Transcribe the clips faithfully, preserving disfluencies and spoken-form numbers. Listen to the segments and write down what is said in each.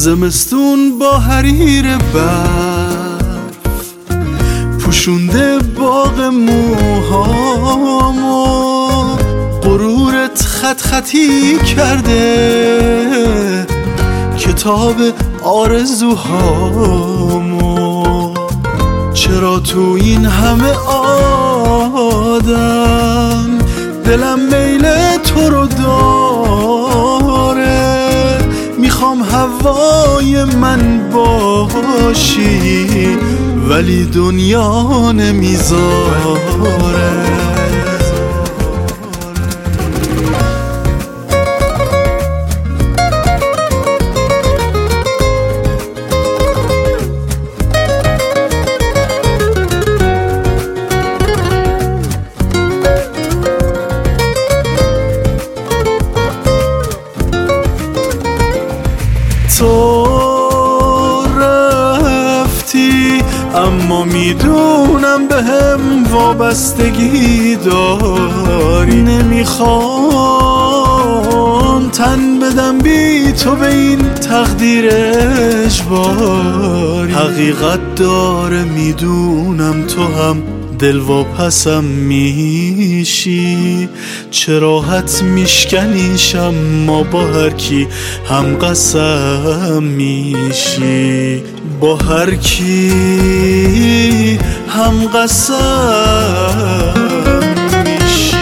زمستون با حریر برف پوشونده باغ موهامو، غرورت خط خطی کرده کتاب آرزوهامو. چرا تو این همه آدم دلم میل تو رو داره، میخوام هوای من باشی ولی دنیا نمیذاره. تو رفتی اما میدونم به هم وابستگی داری، نمیخوام تن بدم بی تو به این تقدیر اجباری. حقیقت داره میدونم تو هم دل واپسم میشی، چه راحت میشکنیشم ما با هر کی هم قسم میشی، با هر کی هم قسم میشی.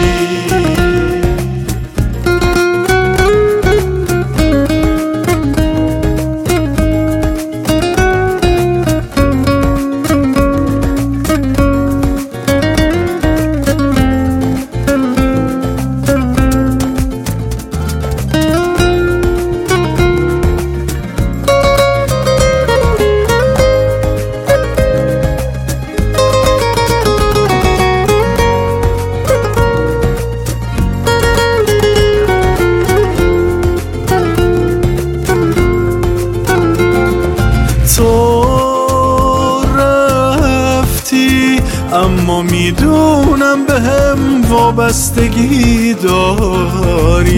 تو رفتی اما میدونم به هم وابستگی داری،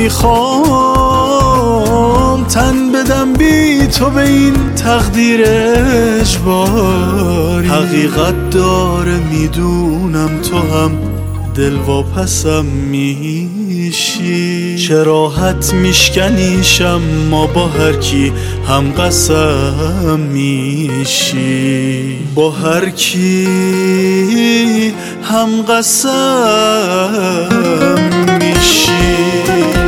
نمیخوام تن بدم بی تو به این تقدیر اجباری. حقیقت داره میدونم تو هم دل واپسم میشی، چه راحت میشکنیشم ما با هر کی هم قسم میشی، با هر کی هم قسم میشی.